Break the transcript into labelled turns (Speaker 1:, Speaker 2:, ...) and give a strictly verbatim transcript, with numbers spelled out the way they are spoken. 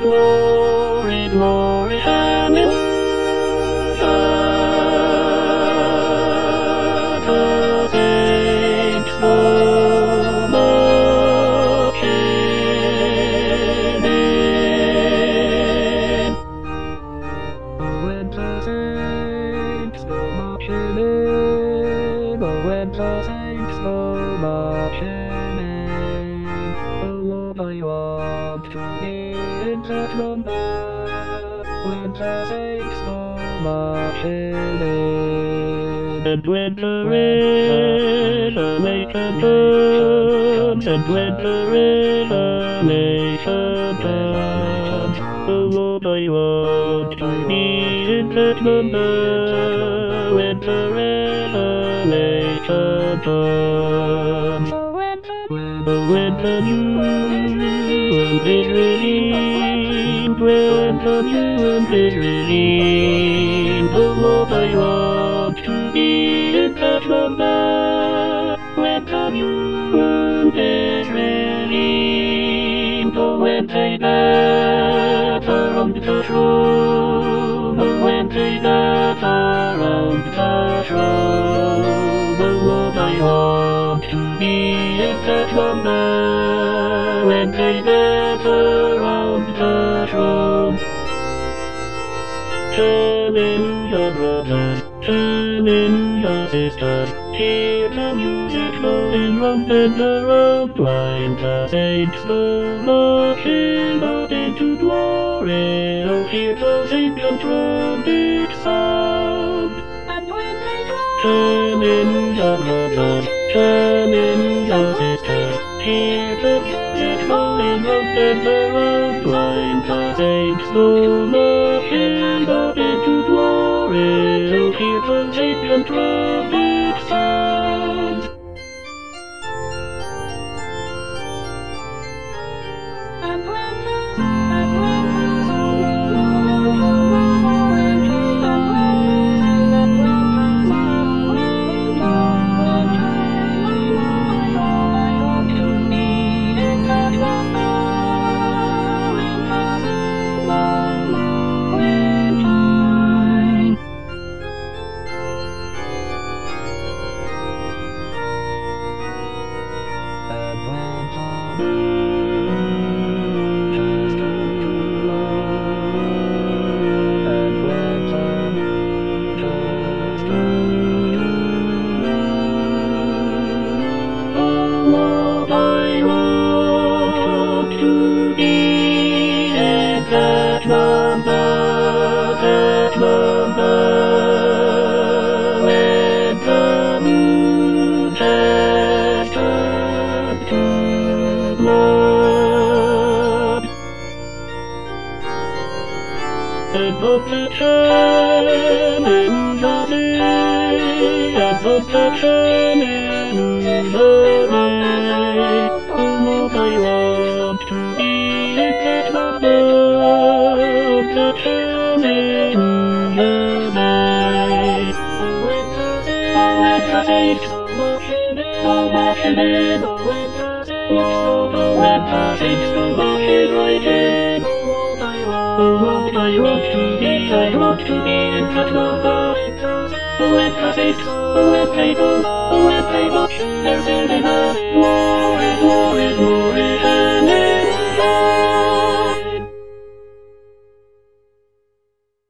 Speaker 1: Glory, glory, hallelujah. The saints go marching in. When the saints go marching in, oh, when the saints go marching in, oh, Lord, I want to be in that number. When the saints go marching in, and when the revelation comes, and when the revelation comes, oh, Lord, I want to be in that number. When the revelation comes, when the new world is redeemed, when the new world is redeemed, oh, Lord, I want to be in that number. When the new world is redeemed, oh, when they gather round the throne, oh, when they gather round the throne, oh, Lord, I want to be in that number. When they gather round the throne, hallelujah, brothers, hallelujah, sisters, hear the music flowing round and around, while the saints go marching out into glory. Oh, hear those ancient trumpets sound. And when they cry, hallelujah, brothers, hallelujah, sisters, hear the music flowing round and around, while the saints go marching out into glory. Oh, hear those ancient trumpet sounds. And when the and when the that number, that number, when the moon has turned to blood, and of the hallelujah day, and of the hallelujah day, oh, Lord, I want to be in that number. That hallelujah day. When the saints go marching in, go marching in, oh, when the saints go, when the saints go marching right in, oh, Lord, I want, oh, Lord, I want to be, I want to be in that number. Oh, when the saints go, oh, when they go, oh, when they march, they're singing hallelujah, glory, glory, glory.